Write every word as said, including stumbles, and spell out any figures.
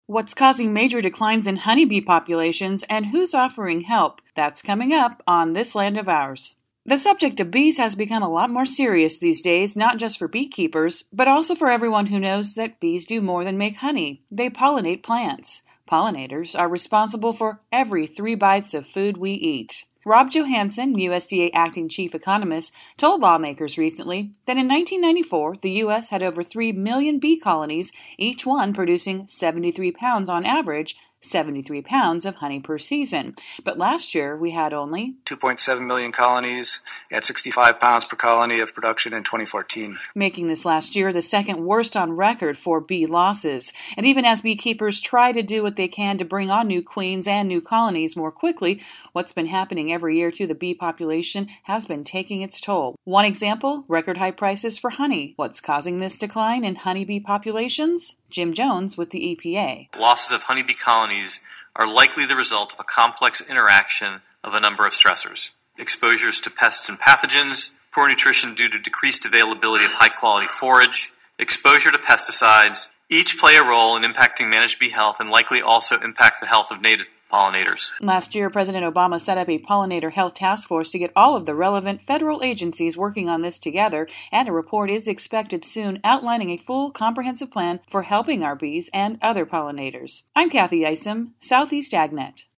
What's causing major declines in honeybee populations and who's offering help? That's coming up on This Land of Ours. The subject of bees has become a lot more serious these days, not just for beekeepers, but also for everyone who knows that bees do more than make honey. They pollinate plants. Pollinators are responsible for every three bites of food we eat. Rob Johansen, U S D A acting chief economist, told lawmakers recently that in nineteen ninety-four, the U S had over three million bee colonies, each one producing seventy-three pounds on average, seventy-three pounds of honey per season. But last year, we had only two point seven million colonies at sixty-five pounds per colony of production in twenty fourteen. Making this last year the second worst on record for bee losses. And even as beekeepers try to do what they can to bring on new queens and new colonies more quickly, what's been happening every year to the bee population has been taking its toll. One example, record high prices for honey. What's causing this decline in honeybee populations? Jim Jones with the E P A. Losses of honeybee colonies are likely the result of a complex interaction of a number of stressors. Exposures to pests and pathogens, poor nutrition due to decreased availability of high-quality forage, exposure to pesticides, each play a role in impacting managed bee health and likely also impact the health of native pollinators. Last year, President Obama set up a pollinator health task force to get all of the relevant federal agencies working on this together, and a report is expected soon outlining a full, comprehensive plan for helping our bees and other pollinators. I'm Kathy Isom, Southeast AgNet.